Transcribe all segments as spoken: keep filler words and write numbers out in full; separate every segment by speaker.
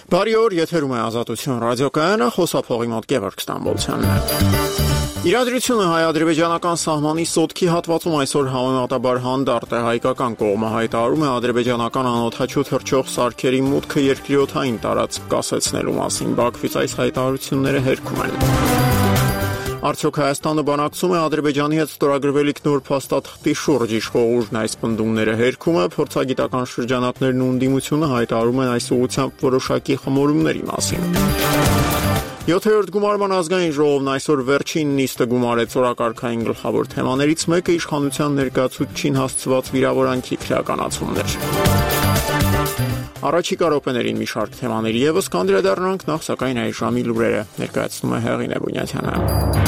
Speaker 1: Բարի օր, եթերում է Ազատություն ռադիոկայանը, խոսափողի մոտ Գևորգ Ստամբոլցյանն է։ Իրադրությունը հայ-ադրբեջանական սահմանի սոտքի հատվածում այսօր համեմատաբար հանդարտ է։ Հայկական կողմը հայտարարում է ադրբեջանական անօդաչու թռչող սարքերի մուտքը երկրի օդային տարածք կասեցնելու մասին։ Բաքվից այս հայտարարությունները հերքում են։ Արդյոք Հայաստանը բանակցում է Ադրբեջանի հետ ստորագրվելիք նոր փաստաթղթի շուրջ, իշխող ուժն այս պնդումները հերքում է, փորձագիտական շրջանակներն ու ընդդիմությունը հայտարարում են այս ուղղությամբ որոշակի խմորումների մասին։ յոթերորդ գումարման ազգային ժողովն այսօր վերջին նիստը գումարեց օրակարգային գլխավոր թեմաներից մեկը իշխանության ներկայացուցչին հասցված վիրավորանքի քրեականացումներ։ Առաջիկա րոպեներին մի շարք թեմաների ևս կանդրադառնանք, նախ սակայն այս ժամի լուրերը ներկայացնում է Հեղինե Բունյաթյանը։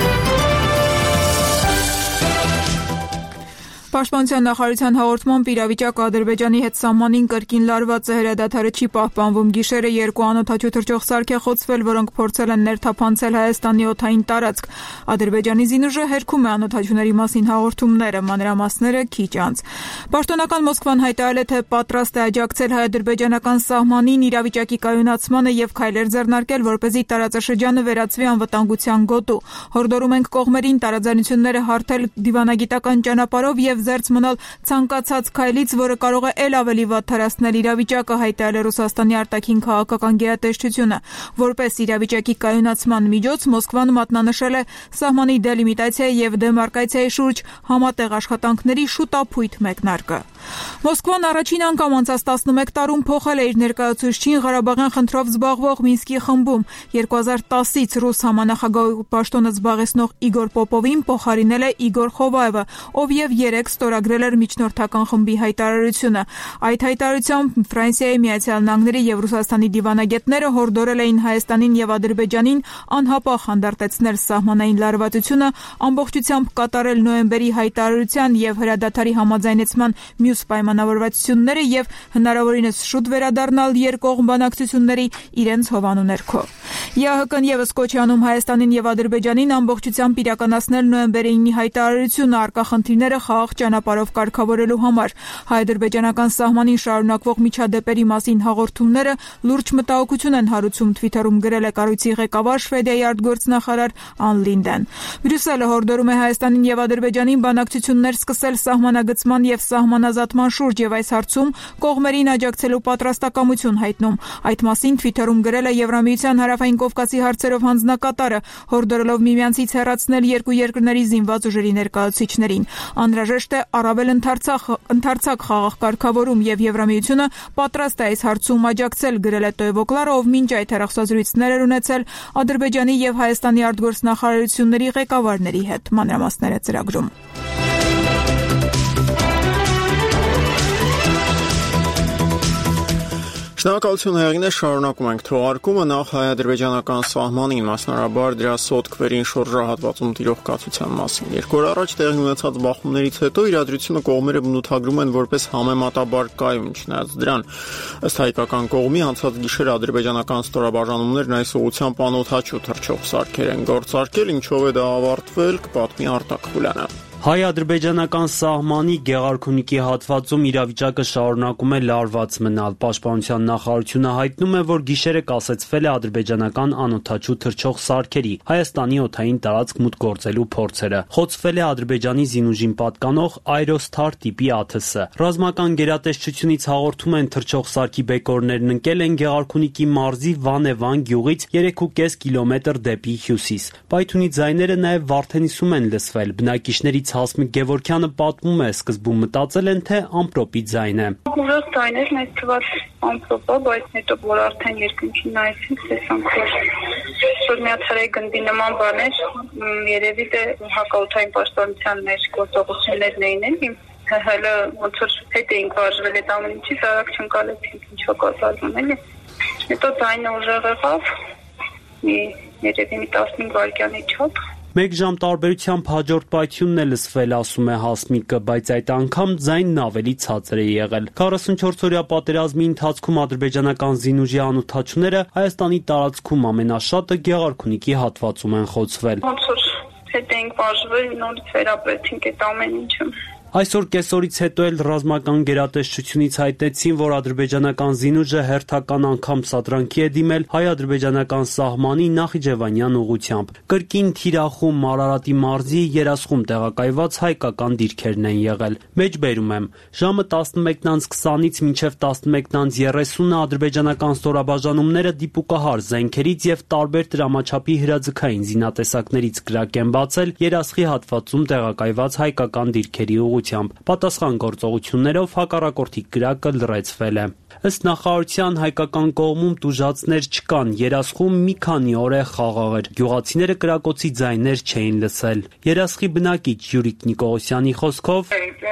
Speaker 2: Պաշտպանության նախարարության հաղորդմամբ իրավիճակը Ադրբեջանի հետ սահմանին կրկին լարված է, հրադադարը չի պահպանվում։ Գիշերը երկու անօդաչու թռչող սարք է խոցվել, որոնք փորձել են ներթափանցել Հայաստանի օդային տարածք։ Ադրբեջանի զինուժը հերքում է անօդաչուների մասին հաղորդումները, մանրամասները քիչ անց։ Պաշտոնական Մոսկվան հայտարարել է, թե պատրաստ է աջակցել հայ-ադրբեջանական սահմանին իրավիճակի կայունացմանը եւ քայլեր ձեռնարկել, որպեսզի տարածաշրջանը վերածվի անվտանգության գոտու։ Հորդորում ենք կողմերին տարաձայնությունները հարթել դիվանագիտական ճանապարհով եւ զերծ մնալ ցանկացած քայլից, որը կարող է ել ավելի վատթարացնել իրավիճակը, հայտարարել է Ռուսաստանի արտաքին քաղաքական գերատեսչությունը։ Որպես իրավիճակի կայունացման միջոց Մոսկվան մատնանշել է սահմանի դելիմիտացիայի եւ դեմարկացիայի շուրջ համատեղ աշխատանքների շուտափույթ մեկնարկը։ Մոսկվան առաջին անգամ անցած տասնմեկ տարում փոխել է իր ներկայացուցչին Ղարաբաղյան խնդրով զբաղվող Մինսկի խմբում։ երկու հազար տասից ռուս համանախագահի պաշտոնը զբաղեցնող Իգոր Պոպովին փոխարինել է Իգոր Խովայևը, ով եւ երեք ստորագրել էր միջնորդական խմբի հայտարարությունը։ Այդ հայտարարությամբ Ֆրանսիայի, Միացյալ Նահանգների եւ Ռուսաստանի դիվանագետները հորդորել էին Հայաստանին եւ Ադրբեջանին անհապաղ հանդարտեցնել սահմանային լարվածությունը, ամբողջությամբ կատարել նոյեմբերի հայտարարության եւ հրադադարի համաձայնեցման մյուս պայմանավորվածությունները եւ հնարավորինս շուտ վերադառնալ երկկողմ բանակցությունների իրենց հովանու ներքո։ ԵԱՀԿ-ն եւս կոչ է անում Հայաստանին եւ Ադրբեջանին ամբողջությամբ իրականացնել նոյեմբերի ինի հայտարարությունը արկա խնդիրները խաղաղ ճանապարհով կարգավորելու համար։ Հայ-ադրբեջանական սահմանին շարունակվող միջադեպերի մասին հաղորդումները լուրջ մտահոգություն են հարուցում, Twitter-ում գրել է կառույցի ղեկավար Շվեդիայի արտգործնախարար Ան Լինդեն։ Բրյուսելը հորդորում է Հայաստանին եւ Ադրբեջանին բանակցություններ սկսել սահմանագծման եւ սահմանազատման շուրջ եւ այս հարցում կողմերին աջակցելու պատրաստակամություն հայտնում։ Այդ մասին Twitter-ում գրել է Եվրամիության հարավային Կովկասի հարցերով հանձնակատարը, հորդորելով միմյանցից հեռացնել երկու երկրների զինված ուժերի ներկայացուցիչներին։ Անհրաժեշտ է առավել ընդարձակ ընդարձակ խաղաղ կարգավորում եւ Եվրամիությունը պատրաստ է այս հարցում աջակցել, գրել է Տոյվոկլարը, ով մինչ այդ հեռախոսազրույցներ էր ունեցել Ադրբեջանի եւ Հայաստանի արտգործնախարարությունների ղեկավարների հետ։ Մանրամասները ծրագրում։
Speaker 1: Շնորհակալություն Հեղինե, շարունակում ենք թողարկումը նախ հայ-ադրբեջանական սահմանին, մասնարաբար դրա սոտքվերին շորժահատվածում տիրող կացության մասին։ Երկու օր առաջ տեղի ունեցած բախումներից հետո իրադրությունը կողմերը բնութագրում են որպես համեմատաբար կայուն, չնայած դրան ըստ հայկական կողմի անցած գիշեր ադրբեջանական ստորաբաժանումներն այս ուղղությամբ անօդաչու թռչող սարքեր են գործարկել, ինչով է դա ավարտվել, կպատմի Արտակ Խուլյանը։
Speaker 3: Հայ-ադրբեջանական սահմանի Գեղարքունիքի հատվածում իրավիճակը շարունակում է լարված մնալ։ Պաշտպանության նախարարությունը հայտնում է, որ գիշերը կասեցվել է ադրբեջանական անօդաչու թռչող սարքերի Հայաստանի օդային տարածք մուտք գործելու փորձերը։ Խոցվել է Ադրբեջանի զինուժին պատկանող Aerostar տիպի ա թ ս։ Ռազմական գերատեսչությունից հաղորդում են, թռչող սարքի բեկորներն ընկել են Գեղարքունիքի մարզի Վանևան գյուղից երեք ու կես կիլոմետր դեպի հյուսիս։ Պայթունի ձայները նաև Վարդենիսում են լսվել։ Բնակիչներից Հասմիկ Գևորգյանը պատմում է, սկզբում մտածել են, թե ամպրոպի ձայն է։
Speaker 4: Ուրախ ձայներ մեծ թվաց ամպրոպը, բայց հետո որ արդեն երկնքին նայեցինք, տեսանք, որ միացարայի գնդի նման բաներ, երևի թե հակաօդային պաշտպանության մեջ գործողություններն էին, հələ ոնց որ հետ էինք վարժվել այդ ամեն ինչից, արագ չընկալեցինք ինչա կատարվում էլի։ Հետո ձայնը ուժեղ եղավ, մի երևի մի տասնհինգ վայրկյանի չափ։
Speaker 3: Մեկ ժամ տարբերությամբ հաջորդ պայթյունն է լսվել, ասում է Հասմիկը, բայց այդ անգամ ձայնն ավելի ցածր է եղել։ քառասունչորս-օրյա պատերազմի ընթացքում ադրբեջանական զինուժի անօդաչուները Հայաստանի տարածքում ամենաշատը Գեղարքունիքի հատվածում են խոցվել։
Speaker 4: Ոնց որ հետ էինք վարժվել, նորից վերապրեցինք այդ ամեն ինչը։
Speaker 3: Այսօր կեսօրից հետո էլ ռազմական գերատեսչությունից հայտնեցին, որ ադրբեջանական զինուժը հերթական անգամ սադրանքի է դիմել հայ-ադրբեջանական սահմանի Նախիջևանյան ուղղությամբ։ Կրկին Թիրախում, Արարատի մարզի Երասխում տեղակայված հայկական դիրքերն են եղել։ Մեջբերում եմ, ժամը տասնմեկն քսանից մինչև տասնմեկն երեսունը ադրբեջանական ստորաբաժանումները դիպուկահար զենքերից եւ տարբեր տրամաչափի հրաձգային զինատեսակներից կրակ են բացել Երասխի հատվածում տեղակայված հայկական դիրքերի ուղղությամբ։ Պատասխան գործողություններով հակառակորդի կրակը լրացվել է։ Ըստ նախարարության հայկական կողմում տուժածներ չկան, Երասխում մի քանի օր է խաղաղ էր։ Գյուղացիները կրակոցի ձայներ չէին լսել։ Երասխի բնակիչ Յուրիկ Նիկողոսյանի խոսքով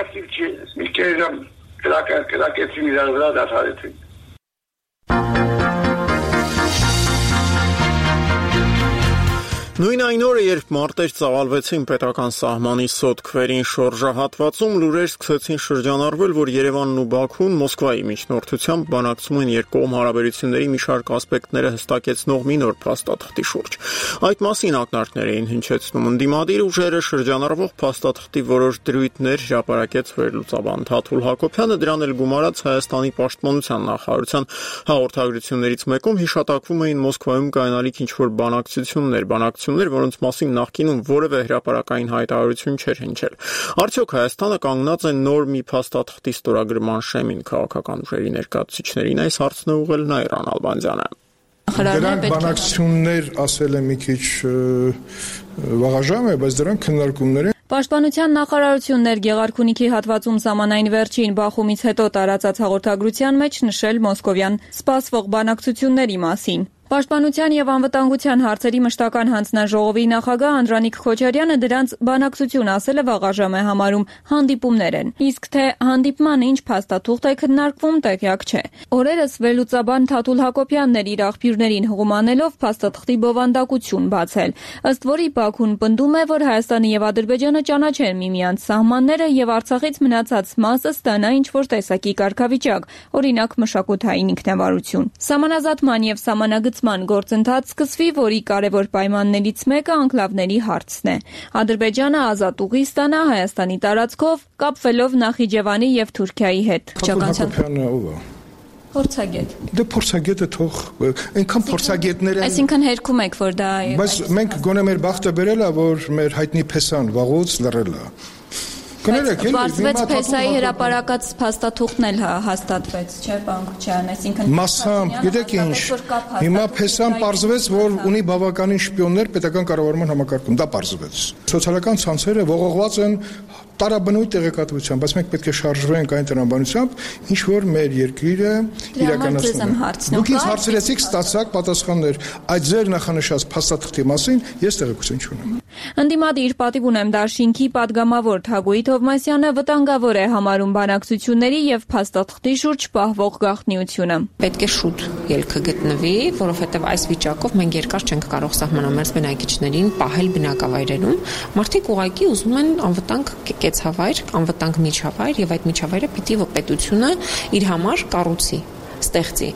Speaker 1: Նույն այն օրը, երբ մարտեր ծավալվեցին պետական սահմանի սոտքվերին շորժահատվածում, լուրեր սկսեցին շրջանառվել, որ Երևանն ու Բաքուն Մոսկվայի միջնորդությամբ բանակցում են երկկողմ հարաբերությունների մի շարք ասպեկտները հստակեցնող մի նոր փաստաթղթի շուրջ։ Այդ մասին ակնարկներ էին հնչեցնում ընդդիմադիր ուժերը, շրջանառվող փաստաթղթի որոշ դրույթներ հրապարակեց վերլուծաբան Թաթուլ Հակոբյանը, դրան էլ գումարած Հայաստանի պաշտպանության նախարարության հաղորդագրություններից մեկում հիշատակվում էին Մոսկվայում կայանալիք ինչ-որ բանակցություններ, բանակցություններ, որոնց մասին նախկինում որևէ հրապարակային հայտարարություն չէր հնչել։ Արդյոք Հայաստանը կանգնած է նոր մի փաստաթղթի ստորագրման շեմին քաղաքական ուժերի ներկայացուցիչներին, այս հարցն է ուղղել Նայիրան Ալբանդյանը։
Speaker 5: Դրանք բանակցություններ ասել է մի քիչ վաղաժամ է, բայց դրանք քննարկումներ են։
Speaker 6: Պաշտպանության նախարարությունն էր Գեղարքունիքի հատվածում սահմանային վերջին բախումից հետո տարածած հաղորդագրության մեջ նշել մոսկովյան սպասվող բանակցությունների մասին։ Պաշտպանության եւ անվտանգության հարցերի մշտական հանձնաժողովի նախագահ Անդրանիկ Քոչարյանը դրանց բանակցություն ասելը վաղաժամ է համարում, հանդիպումներ են։ Իսկ թե հանդիպման ինչ փաստաթուղթ է քննարկվում, տեղյակ չէ։ Օրերս վերլուծաբան Թաթուլ Հակոբյանն էր իր աղբյուրներին հղումանելով փաստաթղթի բովանդակություն բացել, ըստ որի Բաքուն պնդում է, որ Հայաստանը եւ Ադրբեջանը ճանաչեն միմյանց սահմանները եւ Արցախից մնացած մասը ստանա ինչ-որ տեսակի կարգավիճակ, օրինակ մշակութային ինքնավարություն։ Սահմանազատման եւ սահմանագծման գործընթաց սկսվի, որի կարևոր պայմաններից մեկը անկլավների հարցն է։ Ադրբեջանը ազատ ուղի ստանա Հայաստանի տարածքով, կապվելով Նախիջևանի եւ Թուրքիայի հետ։ Փորձագետ։
Speaker 5: Դե փորձագետը թող այնքան փորձագետներ են։
Speaker 6: Այսինքն հերքում եք, որ դա է։
Speaker 5: Բայց մենք գոնե մեր բախտը բերել է, որ մեր հայտնի փեսան վաղուց լռել է։ Կներեք, էլի
Speaker 6: Վարձվեց փեսայի հրապարակած փաստաթուղթն էլ հաստատվեց, չէ՞, պարոն Քոչարյան, այսինքն
Speaker 5: Մասամբ, գիտեք ինչ, հիմա փեսան պարզվեց, որ ունի բավականին շպիոններ պետական կառավարման համակարգում, դա պարզվեց։ Սոցիալական ցանցերը ողողված են տարաբնույթ տեղեկատվությամբ, բայց մենք պետք է շարժվենք այն տրամաբանությամբ, ինչ որ մեր երկիրը իրականացնում է։ Դուք ինձ հարցրեցիք, ստացաք պատասխաններ, այդ ձեր նախանշած փաստաթղթի մասին ես տեղեկություն չունեմ։
Speaker 6: Ընդդիմադիր պատիվ ունեմ Դաշինքի падգամավոր Թագուհի Թովմասյանը վտանգավոր է համարում բանակցությունների եւ փաստաթղթի շուրջ պահվող գաղտնիությունը։
Speaker 7: Պետք է շուտ ելքը գտնվի, որովհետեւ այս վիճակով մենք երկար չենք կարող սահմանամերձ բնակիչներին պահել բնակավայրերում։ Մարդիկ ուղղակի ուզում են անվտանգ կեցավայր, անվտանգ միջավայր եւ այդ միջավայրը պիտի պետությունը իր համար կառուցի, ստեղծի։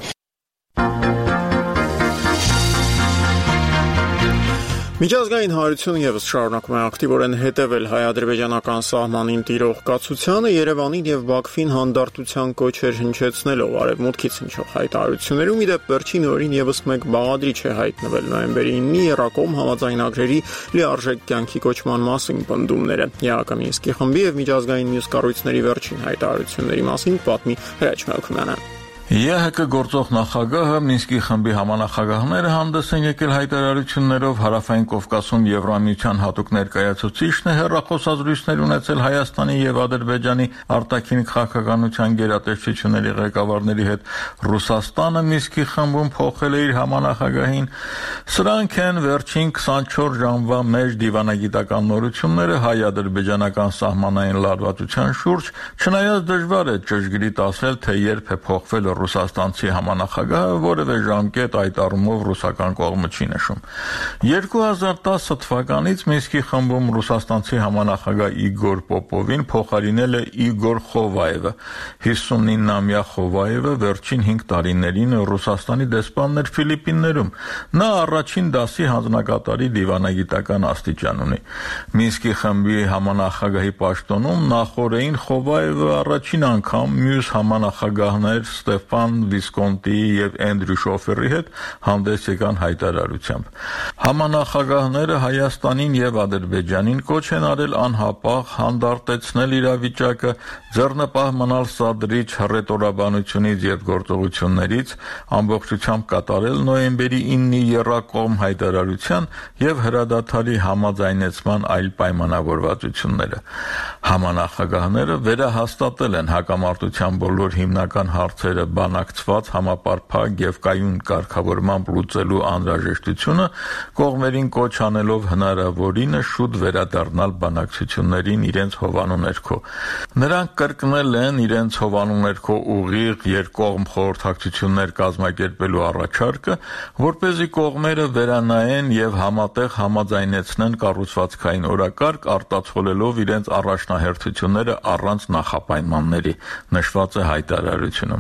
Speaker 1: Միջազգային հայրությունը եւս շարունակում է ակտիվորեն հետևել հայ-ադրբեջանական սահմանին տիրող կացությանը, Երևանին եւ Բաքվին հանդարտության կոչեր հնչեցնելով արևմուտքից հնչող հայտարարություններում, ի դեպ վերջին օրին եւս մեկ բաղադրիչ է հայտնվել նոյեմբերի ինը Երակոմ համաձայնագրերի լիարժեք կյանքի կոչման մասին պնդումները։ ԵԱԿ Մինսկի խմբի եւ միջազգային մյուս կառույցների վերջին հայտարարությունների մասին պատմի Հրաչ Մելքումյանը։
Speaker 8: ԵՀԿ գործող նախագահը Մինսկի խմբի համանախագահները հանդես են եկել հայտարարություններով հարավային Կովկասում Եվրամիության հատուկ ներկայացուցիչն է հեռախոսազրույցներ ունեցել Հայաստանի եւ Ադրբեջանի արտաքին քաղաքականության գերատեսչությունների ղեկավարների հետ։ Ռուսաստանը Մինսկի խմբում փոխել է իր համանախագահին։ Սրանք են վերջին քսանչորս ժամվա մեջ դիվանագիտական նորությունները հայ-ադրբեջանական սահմանային լարվածության շուրջ, չնայած դժվար է ճշգրիտ ասել, թե երբ է փոխվել ռուսաստանցի համանախագահը որևէ ժամկետ այդ առումով ռուսական կողմը չի նշում։ երկու հազար տասը թվականից Մինսկի խմբում ռուսաստանցի համանախագահ Իգոր Պոպովին փոխարինել է Իգոր Խովայևը։ հիսունինամյա Խովայևը վերջին հինգ տարիներին Ռուսաստանի դեսպանն էր Ֆիլիպիններում։ Նա առաջին դասի հանձնակատարի դիվանագիտական աստիճան ունի։ Մինսկի խմբի համանախագահի պաշտոնում նախորդին Խովայևը առաջին անգամ մյուս համանախագահներ Ստեփան Վիսկոնտիի եւ Էնդրյու Շոֆերի հետ հանդես եկան հայտարարությամբ։ Համանախագահները Հայաստանին եւ Ադրբեջանին կոչ են արել անհապաղ հանդարտեցնել իրավիճակը, ձեռնպահ մնալ սադրիչ հռետորաբանությունից եւ գործողություններից, ամբողջությամբ կատարել նոյեմբերի իննի եռակողմ հայտարարության եւ հրադադարի համաձայնեցման այլ պայմանավորվածությունները։ Համանախագահները վերահաստատել են հակամարտության բոլոր հիմնական հարցերը բանակցված համապարփակ եւ կայուն կարգավորմամբ լուծելու անհրաժեշտությունը, կողմերին կոչ անելով հնարավորինս շուտ վերադառնալ բանակցություններին իրենց հովանու ներքո։ Նրանք կրկնել են իրենց հովանու ներքո ուղիղ երկկողմ խորհրդակցություններ կազմակերպելու առաջարկը, որպեսզի կողմերը վերանայեն եւ համատեղ համաձայնեցնեն կառուցվածքային օրակարգ, արտացոլելով իրենց առաջնահերթությունները առանց նախապայմանների, նշված է հայտարարությունում։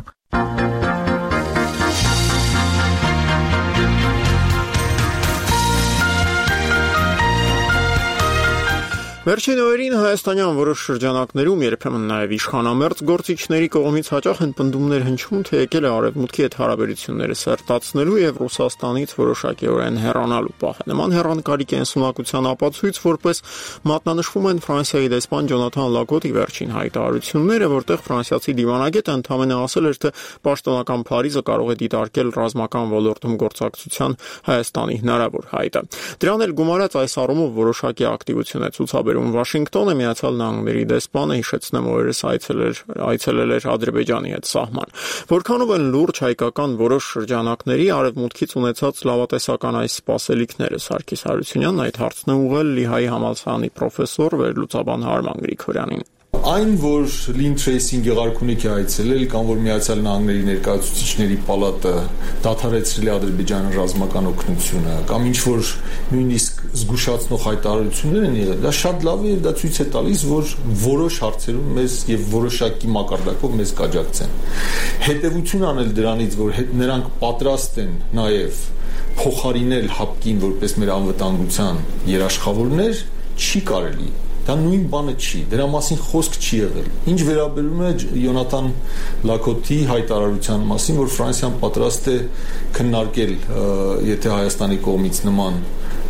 Speaker 1: Վերջին օրերին հայաստանյան որոշ շրջանակներում երբեմն նաև իշխանամերձ գործիչների կողմից հաճախ են պնդումներ հնչում, թե եկել է արևմուտքի հետ հարաբերությունները սերտացնելու եւ Ռուսաստանից որոշակիորեն հեռանալու պահը։ Նման հեռանկարի կենսունակության ապացույց որպես մատնանշվում են Ֆրանսիայի դեսպան Ջոնաթան Լակոտի վերջին հայտարարությունները, որտեղ ֆրանսիացի դիվանագետը ընդհանրապես ասել էր, թե պաշտոնական Փարիզը կարող է դիտարկել ռազմական ոլորտում գործակցության Հայաստանի հնարավոր հայտը։ Դրան էլ գումարած այս առումով որոշակի ակտիվություն է ցուցաբերում Վաշինգտոնը, Միացյալ Նահանգների դեսպանը հիշեցնեմ օրերս այցելել այցելել էր Ադրբեջանի հետ սահման։ Որքանով են լուրջ հայկական որոշ շրջանակների արևմուտքից ունեցած լավատեսական այս սպասելիքները, Սարգիս Հարությունյանն այդ հարցն է ուղղել Լիհայի համալսարանի պրոֆեսոր վերլուծաբան Հարման Գրիգորյանին։
Speaker 9: Այն, որ Lynn Tracy-ին Գեղարքունիք է այցելել կամ որ Միացյալ Նահանգների ներկայացուցիչների պալատը դադարեցրել է Ադրբեջանի ռազմական օգնությունը կամ ինչ որ նույնիսկ զգուշացնող հայտարարություններ են եղել, դա շատ լավ է եւ դա ցույց է տալիս, որ որոշ հարցերում մեզ եւ որոշակի մակարդակով մեզ կաջակցեն։ Հետևություն անել դրանից, որ նրանք պատրաստ են նաեւ փոխարինել հապկին որպես մեր անվտանգության երաշխավորներ, չի կարելի։ Դա նույն բանը չի, դրա մասին խոսք չի եղել։ Ինչ վերաբերում է Յոնաթան Լակոտի հայտարարության մասին, որ Ֆրանսիան պատրաստ է քննարկել, եթե Հայաստանի կողմից նման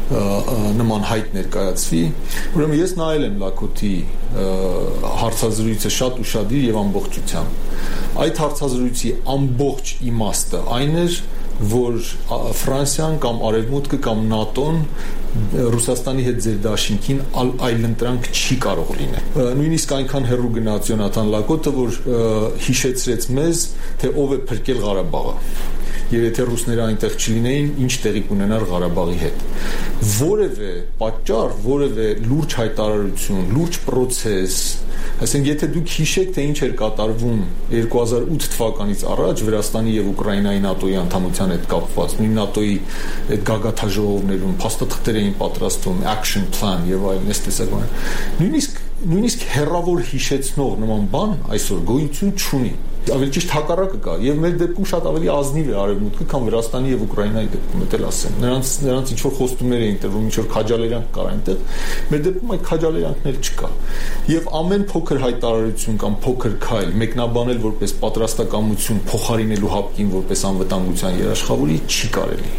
Speaker 9: նման հայտ ներկայացվի, ուրեմն ես նայել եմ Լակոտի հարցազրույցը շատ ուշադիր եւ ամբողջությամբ։ Այդ հարցազրույցի ամբողջ իմաստը այն էր, որ Ֆրանսիան կամ Արևմուտքը կամ ՆԱՏՕ-ն Ռուսաստանի հետ ձեր դաշինքին այլընտրանք չի կարող լինել։ Նույնիսկ այնքան հեռու գնաց Յոնաթան Լակոտը, որ հիշեցրեց մեզ, թե ով է փրկել Ղարաբաղը։ Եվ եթե ռուսները այնտեղ չլինեին, ինչ տեղի կունենար Ղարաբաղի հետ։ Որևէ պատճառ, որևէ լուրջ հայտարարություն, լուրջ process, ասենք եթե դուք հիշեք, թե ինչ էր կատարվում երկու հազար ութ թվականից առաջ Վրաստանի եւ Ուկրաինայի ՆԱՏՕ-ի անդամության հետ կապված, նույն ՆԱՏՕ-ի այդ գագաթաժողովներում փաստաթղթեր էին պատրաստում, action plan եւ այլն, այս տեսակ բան։ Նույնիսկ նույնիսկ հերավոր հիշեցնող նման բան այսօր գոյություն չունի։ Ավելի ճիշտ հակառակը կա եւ մեր դեպքում շատ ավելի ազնիվ է Արևմուտքը, քան Վրաստանի եւ Ուկրաինայի դեպքում, դա ասեմ։ Նրանց նրանց ինչ որ խոստումներ էին տրվում, ինչ որ քաջալերանք կար այնտեղ։ Մեր դեպքում այդ քաջալերանքներ չկա։ Եվ ամեն փոքր հայտարարություն կամ փոքր քայլ մեկնաբանել որպես պատրաստակամություն փոխարինելու հապկին որպես անվտանգության երաշխավորի չի կարելի։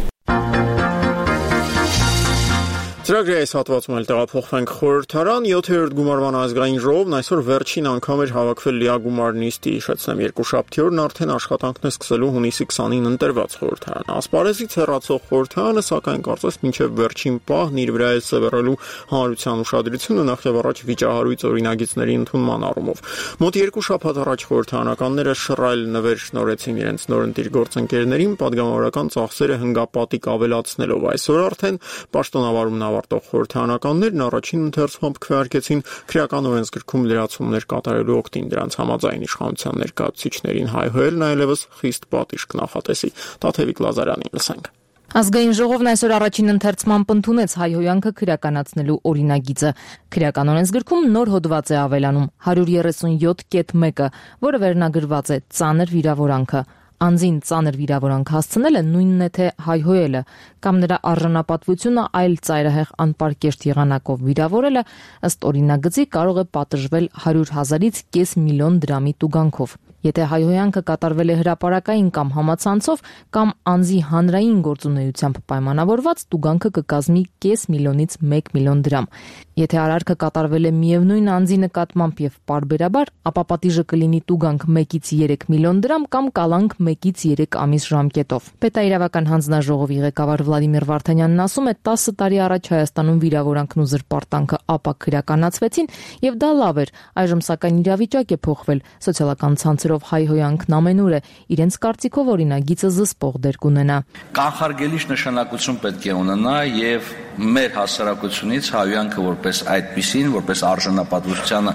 Speaker 1: Ծրագրի այս հատվածում էլ տեղափոխվենք խորհրդարան, յոթերորդ գումարման ազգային ժողովն այսօր վերջին անգամ էր հավաքվել լիագումար նիստի, հիշեցնեմ, երկուշաբթի օրն արդեն աշխատանքն է սկսելու հունիսի քսանին ընտրված խորհրդարանը։ Ասպարեզից հեռացող խորհրդարանը, սակայն կարծես մինչև վերջին պահն իր վրա է սևեռելու հանրության ուշադրությունը նախ եւ առաջ վիճահարույց օրինագիծների ընդունման առումով։ Մոտ երկու շաբաթ առաջ խորհրդարանականները շռայլ նվեր շնորհեցին իրենց նորընտիր գործընկերներին, падգամավորական ծախսերը հնգապատիկ ավելացնելով։ Այսօր արդեն պաշտոնավարումն ավարտող խորհրդարանականներն առաջին ընթերցումով քվեարկեցին քրեական օրենսգրքում լրացումներ կատարելու օգտին, դրանց համաձայն իշխանության ներկայացուցիչներին հայհոյելն այլևս խիստ պատիժ կնախատեսի։ Տաթևիկ Լազարյանին լսենք։
Speaker 10: Ազգային ժողովն այսօր առաջին ընթերցմամբ ընդունեց հայհոյանքը քրեականացնելու օրինագիծը։ Քրեական օրենսգրքում նոր հոդված է ավելանում հարյուր երեսունյոթ կետ մեկը, որը վերնագրված է ծանր վիրավորանքը։ Անձին ծանր վիրավորանք հասցնելը նույնն է թե հայհոյելը կամ նրա արժանապատվությունը այլ ծայրահեղ անպարկեշտ եղանակով վիրավորելը ըստ օրինագծի կարող է պատժվել հարյուր հազարից կես միլիոն դրամի տուգանքով։ Եթե հայհոյանքը կատարվել է հրապարակային կամ համացանցով կամ անձի հանրային գործունեությամբ պայմանավորված, տուգանքը կկազմի կես միլիոնից մեկ միլիոն դրամ։ Եթե արարքը կատարվել է միևնույն անձի նկատմամբ եւ պարբերաբար, ապա պատիժը կլինի տուգանք մեկից երեք միլիոն դրամ կամ կալանք մեկից երեք ամիս ժամկետով։ Պետաիրավական հանձնաժողովի ղեկավար Վլադիմիր Վարդանյանն ասում է, տասը տարի առաջ Հայաստանում վիրավորանքն ու զրպարտանքը ապա քրեականացվեցին եւ դա լավ էր, այժմ սակայն իրավիճակ է փոխվել, սոցիալական ցանցերով հայհոյանքն ամենուր է, իրենց կարծիքով օրինագիծը զսպող դեր կունենա։
Speaker 11: Կանխարգելիչ նշանակություն պետք է ունենա եւ մեր հասարակությունից հայհոյանքը որպես այդպիսին, որպես արժանապատվությանը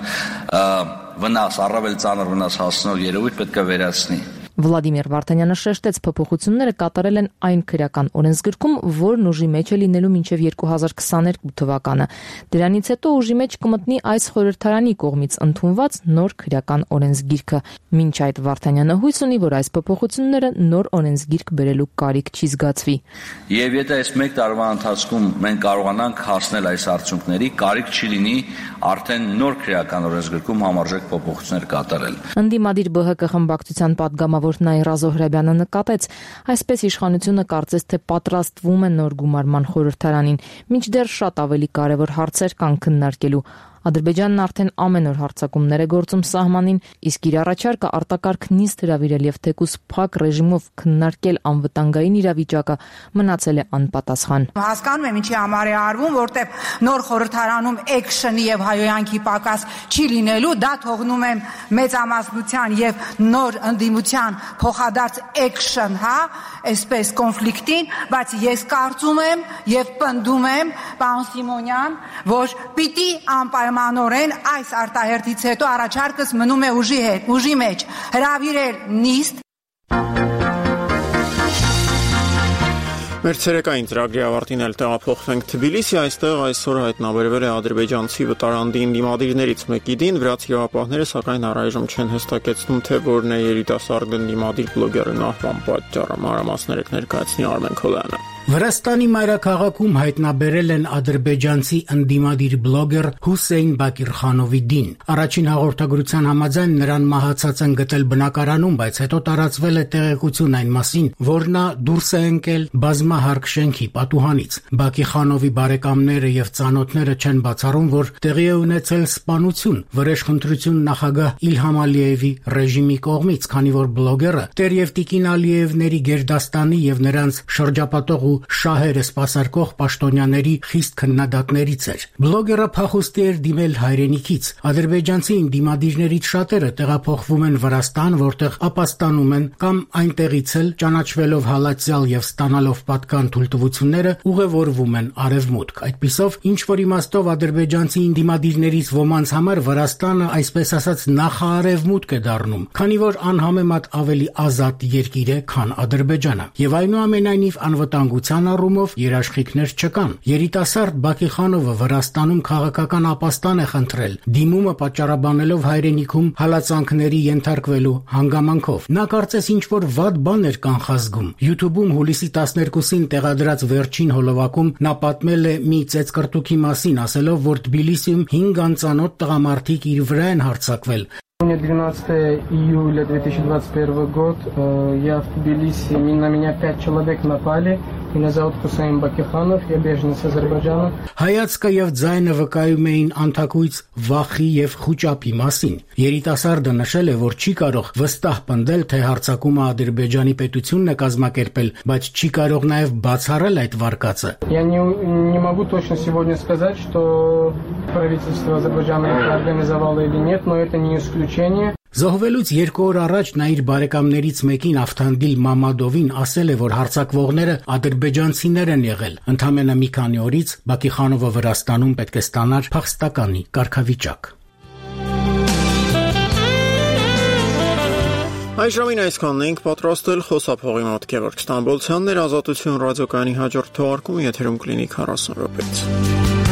Speaker 11: վնաս, առավել ծանր վնաս հասցնող երևույթ պետք է վերացնի։
Speaker 10: Վլադիմիր Վարդանյանը շեշտեց, փոփոխությունները կատարել են այն քրեական օրենսգրքում, որն ուժի մեջ է լինելու մինչև երկու հազար քսաներկու թվականը։ Դրանից հետո ուժի մեջ կմտնի այս խորհրդարանի կողմից ընդունված նոր քրեական օրենսգիրքը։ Մինչ այդ Վարդանյանը հույս ունի, որ այս փոփոխությունները նոր օրենսգիրք բերելու կարիք չի զգացվի։
Speaker 11: Եվ եթե այս մեկ տարվա ընթացքում մենք կարողանանք հասնել այս արդյունքների, կարիք չի լինի արդեն նոր քրեական օրենսգրքում համարժեք փոփոխություններ կատարել։
Speaker 10: Ընդդիմադիր ԲՀԿ խմբակցության պատգամավոր Նաիրա Զոհրաբյանը նկատեց, այսպես իշխանությունը կարծես թե պատրաստվում է նոր գումարման խորհրդարանին, մինչդեռ շատ ավելի կարևոր հարցեր կան քննարկելու։ Ադրբեջանն արդեն ամեն օր հարձակումներ է գործում սահմանին, իսկ իր առաջարկը արտակարգ նիստ հրավիրել եւ թեկուզ փակ ռեժիմով քննարկել անվտանգային իրավիճակը մնացել է անպատասխան։
Speaker 12: Հասկանում եմ ինչի համար է արվում, որտեղ նոր խորհրդարանում էքշնի եւ հայոյանքի պակաս չի լինելու, դա թողնում եմ մեծամասնության եւ նոր ընդդիմության փոխադարձ էքշն, հա, այսպես կոնֆլիկտին, բայց ես կարծում եմ եւ պնդում եմ, պարոն Սիմոնյան, որ պիտի անպայմանորեն այս արտահերթից հետո առաջարկս մնում է ուժի հետ, ուժի մեջ հրավիրել նիստ։
Speaker 1: Մեր ցերեկային ծրագրի ավարտին էլ տեղափոխվենք Թբիլիսի, այստեղ այսօր հայտնաբերվել է ադրբեջանցի վտարանդի ընդդիմադիրներից մեկի դին, վրաց իրավապահները սակայն առայժմ չեն հստակեցնում, թե որն է երիտասարդ ընդդիմադիր բլոգերի մահվան պատճառը։ Մանրամասները կներկայացնի Արմեն Քոլյանը։
Speaker 13: Վրաստանի մայրաքաղաքում հայտնաբերել են ադրբեջանցի ընդդիմադիր բլոգեր Հուսեյն Բակիրխանովի դին։ Առաջին հաղորդագրության համաձայն նրան մահացած են գտել բնակարանում, բայց հետո տարածվել է տեղեկություն այն մասին, որ նա դուրս է ընկել բազմահարկ շենքի պատուհանից։ Բակիրխանովի բարեկամները եւ ծանոթները չեն բացառում, որ տեղի է ունեցել սպանություն վրեժխնդրություն նախագահ Իլհամ Ալիևի ռեժիմի կողմից, քանի որ բլոգերը Տեր-եւ Տիկին Ալիևների գերդաստանի եւ նրանց շրջապատող շահերը սպասարկող պաշտոնյաների խիստ քննադատներից էր։ Բլոգերը փախուստի էր դիմել հայրենիքից։ Ադրբեջանցի ընդդիմադիրներից շատերը տեղափոխվում են Վրաստան, որտեղ ապաստանում են կամ այնտեղից էլ ճանաչվելով հալածյալ եւ ստանալով պատկան թույլտվությունները ուղևորվում են արևմուտք։ Այդպիսով, ինչ որ իմաստով ադրբեջանցի ընդդիմադիրներից ոմանց համար Վրաստանը, այսպես ասած, նախարևմուտք է դառնում, քանի որ անհամեմատ ավելի ազատ երկիր է, քան Ադրբեջանը։ Եվ այնուամենայնիվ անվտանգ առումով երաշխիքներ չկան։ Երիտասարդ Բակիրխանովը Վրաստանում քաղաքական ապաստան է խնդրել, դիմումը պատճառաբանելով հայրենիքում հալածանքների ենթարկվելու հանգամանքով։ Նա կարծես ինչ-որ վատ բան էր կանխազգում։ YouTube-ում հուլիսի տասներկուսին տեղադրած վերջին հոլովակում նա պատմել է մի ծեծկռտուքի մասին, ասելով, որ Թբիլիսիում հինգ անծանոթ տղամարդիկ իր վրա են հարձակվել։
Speaker 14: двенадцатого июля две тысячи двадцать первый год, я в Тбилиси, на меня пять человек напали. Меня зовут Хусейн Бакирханов, я беженец из Азербайджана.
Speaker 13: Հայացքը եւ ձայնը վկայում էին անթակույց վախի եւ խուճապի մասին։ Երիտասարդը նշել է, որ չի կարող վստահ պնդել, թե հարձակումը Ադրբեջանի պետությունն է կազմակերպել, բայց չի կարող նաեւ բացառել այդ վարկածը։
Speaker 14: Я не, не могу точно сегодня сказать, что правительство Азербайджана это организовало или нет, но это не исключение.
Speaker 13: Զոհվելուց երկու օր առաջ նա իր բարեկամներից մեկին Ավթանդիլ Մամադովին ասել է, որ հարձակվողները ադրբեջանցիներ են եղել։ Ընդամենը մի քանի օրից Բակիխանովը Վրաստանում պետք է ստանար փախստականի կարգավիճակ։
Speaker 1: Այժմին այսքանն ենք պատրաստել խոսափողի մոտ Գևորգ Ստամբոլցյանն էր Ազատություն ռադիոկայանի հաջորդ թողարկումը եթերում կլինի քառասուն րոպեից։